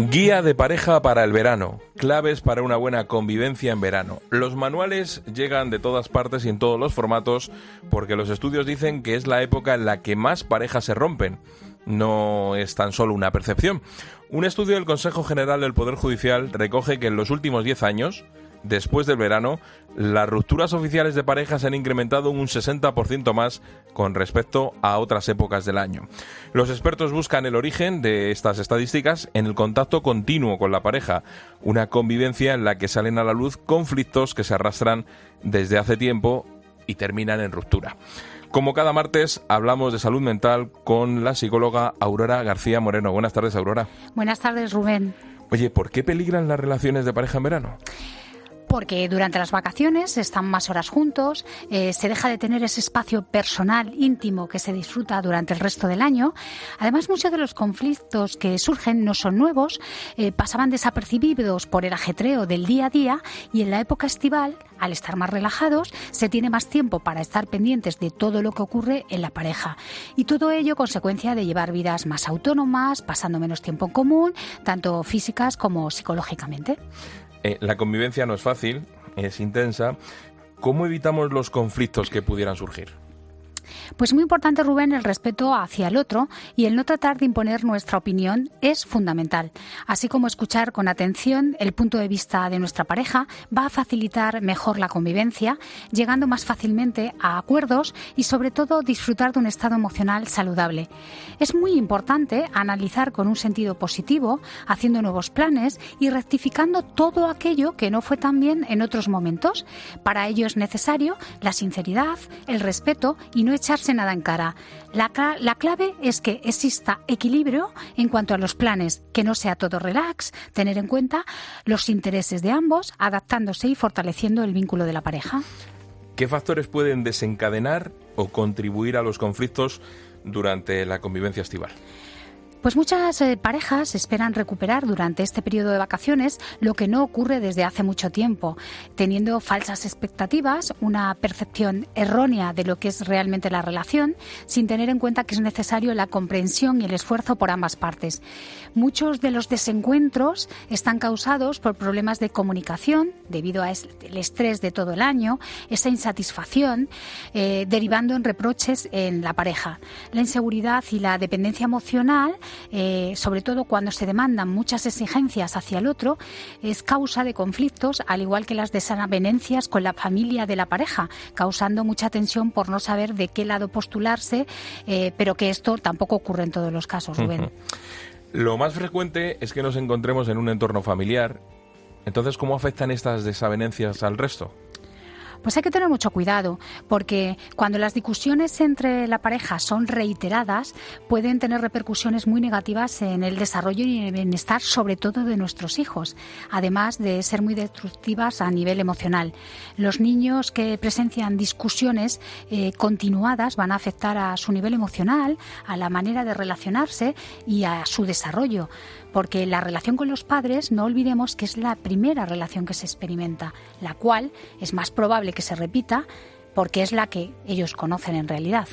Guía de pareja para el verano. Claves para una buena convivencia en verano. Los manuales llegan de todas partes y en todos los formatos porque los estudios dicen que es la época en la que más parejas se rompen. No es tan solo una percepción. Un estudio del Consejo General del Poder Judicial recoge que en los últimos 10 años, después del verano, las rupturas oficiales de parejas se han incrementado un 60% más con respecto a otras épocas del año. Los expertos buscan el origen de estas estadísticas en el contacto continuo con la pareja, una convivencia en la que salen a la luz conflictos que se arrastran desde hace tiempo y terminan en ruptura. Como cada martes, hablamos de salud mental con la psicóloga Aurora García Moreno. Buenas tardes, Aurora. Buenas tardes, Rubén. Oye, ¿por qué peligran las relaciones de pareja en verano? Porque durante las vacaciones están más horas juntos, se deja de tener ese espacio personal, íntimo, que se disfruta durante el resto del año. Además, muchos de los conflictos que surgen no son nuevos, pasaban desapercibidos por el ajetreo del día a día y en la época estival, al estar más relajados, se tiene más tiempo para estar pendientes de todo lo que ocurre en la pareja. Y todo ello consecuencia de llevar vidas más autónomas, pasando menos tiempo en común, tanto físicas como psicológicamente. La convivencia no es fácil, es intensa. ¿Cómo evitamos los conflictos que pudieran surgir? Pues muy importante, Rubén, el respeto hacia el otro y el no tratar de imponer nuestra opinión es fundamental. Así como escuchar con atención el punto de vista de nuestra pareja va a facilitar mejor la convivencia, llegando más fácilmente a acuerdos y sobre todo disfrutar de un estado emocional saludable. Es muy importante analizar con un sentido positivo, haciendo nuevos planes y rectificando todo aquello que no fue tan bien en otros momentos. Para ello es necesario la sinceridad, el respeto y no echarse nada en cara. La clave es que exista equilibrio en cuanto a los planes, que no sea todo relax, tener en cuenta los intereses de ambos, adaptándose y fortaleciendo el vínculo de la pareja. ¿Qué factores pueden desencadenar o contribuir a los conflictos durante la convivencia estival? Pues muchas parejas esperan recuperar durante este periodo de vacaciones lo que no ocurre desde hace mucho tiempo, teniendo falsas expectativas, una percepción errónea de lo que es realmente la relación, sin tener en cuenta que es necesario la comprensión y el esfuerzo por ambas partes. Muchos de los desencuentros están causados por problemas de comunicación, debido al estrés de todo el año, esa insatisfacción, derivando en reproches en la pareja. La inseguridad y la dependencia emocional, sobre todo cuando se demandan muchas exigencias hacia el otro, es causa de conflictos, al igual que las desavenencias con la familia de la pareja, causando mucha tensión por no saber de qué lado postularse, pero que esto tampoco ocurre en todos los casos, Rubén. Lo más frecuente es que nos encontremos en un entorno familiar. Entonces, ¿cómo afectan estas desavenencias al resto? Pues hay que tener mucho cuidado, porque cuando las discusiones entre la pareja son reiteradas, pueden tener repercusiones muy negativas en el desarrollo y en el bienestar, sobre todo de nuestros hijos, además de ser muy destructivas a nivel emocional. Los niños que presencian discusiones continuadas van a afectar a su nivel emocional, a la manera de relacionarse y a su desarrollo, porque la relación con los padres, no olvidemos que es la primera relación que se experimenta, la cual es más probable que se repita porque es la que ellos conocen en realidad.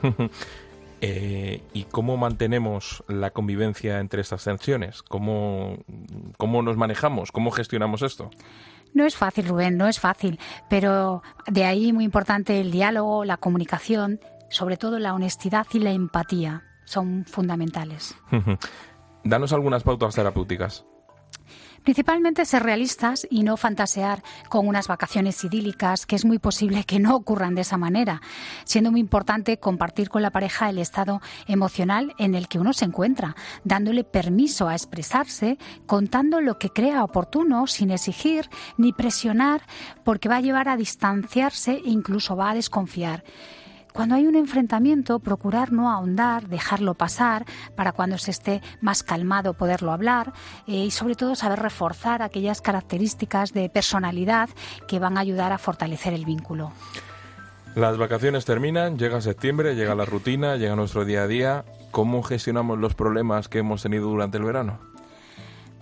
¿Y cómo mantenemos la convivencia entre estas tensiones? ¿Cómo nos manejamos? ¿Cómo gestionamos esto? No es fácil, Rubén, no es fácil, pero de ahí muy importante el diálogo, la comunicación, sobre todo la honestidad y la empatía, son fundamentales. Danos algunas pautas terapéuticas. Principalmente ser realistas y no fantasear con unas vacaciones idílicas, que es muy posible que no ocurran de esa manera, siendo muy importante compartir con la pareja el estado emocional en el que uno se encuentra, dándole permiso a expresarse, contando lo que crea oportuno, sin exigir ni presionar, porque va a llevar a distanciarse e incluso va a desconfiar. Cuando hay un enfrentamiento, procurar no ahondar, dejarlo pasar, para cuando se esté más calmado poderlo hablar y sobre todo saber reforzar aquellas características de personalidad que van a ayudar a fortalecer el vínculo. Las vacaciones terminan, llega septiembre, llega la rutina, llega nuestro día a día. ¿Cómo gestionamos los problemas que hemos tenido durante el verano?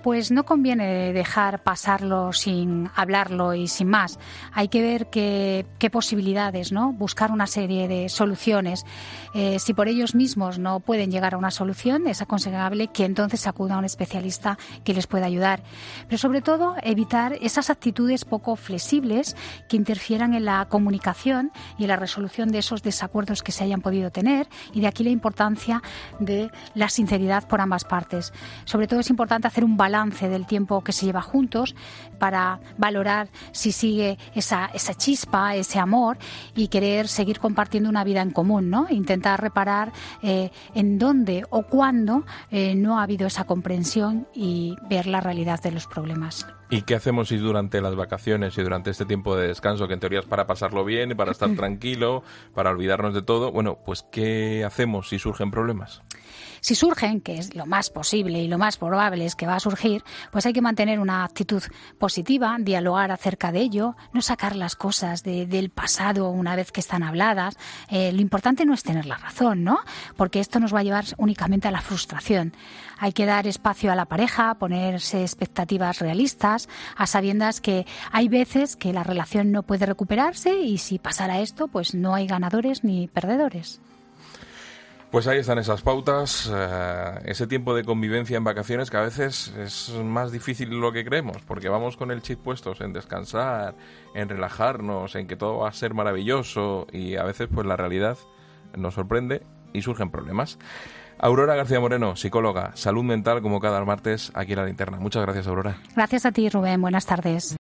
Pues no conviene dejar pasarlo sin hablarlo y sin más. Hay que ver qué posibilidades, ¿no? Buscar una serie de soluciones. Si por ellos mismos no pueden llegar a una solución, es aconsejable que entonces acuda a un especialista que les pueda ayudar. Pero sobre todo, evitar esas actitudes poco flexibles que interfieran en la comunicación y en la resolución de esos desacuerdos que se hayan podido tener, y de aquí la importancia de la sinceridad por ambas partes. Sobre todo es importante hacer un balance del tiempo que se lleva juntos para valorar si sigue esa chispa, ese amor, y querer seguir compartiendo una vida en común, ¿no? Intentar reparar en dónde o cuándo no ha habido esa comprensión y ver la realidad de los problemas. ¿Y qué hacemos si durante las vacaciones y durante este tiempo de descanso, que en teoría es para pasarlo bien y para estar tranquilo, para olvidarnos de todo, bueno, pues ¿qué hacemos si surgen problemas? Si surgen, que es lo más posible y lo más probable es que va a surgir, pues hay que mantener una actitud positiva, dialogar acerca de ello, no sacar las cosas del pasado una vez que están habladas. Lo importante no es tener la razón, ¿no? Porque esto nos va a llevar únicamente a la frustración. Hay que dar espacio a la pareja, ponerse expectativas realistas, a sabiendas que hay veces que la relación no puede recuperarse, y si pasara esto, pues no hay ganadores ni perdedores. Pues ahí están esas pautas, ese tiempo de convivencia en vacaciones, que a veces es más difícil de lo que creemos, porque vamos con el chip puestos en descansar, en relajarnos, en que todo va a ser maravilloso, y a veces pues la realidad nos sorprende y surgen problemas. Aurora García Moreno, psicóloga, salud mental, como cada martes aquí en La Linterna. Muchas gracias, Aurora. Gracias a ti, Rubén. Buenas tardes.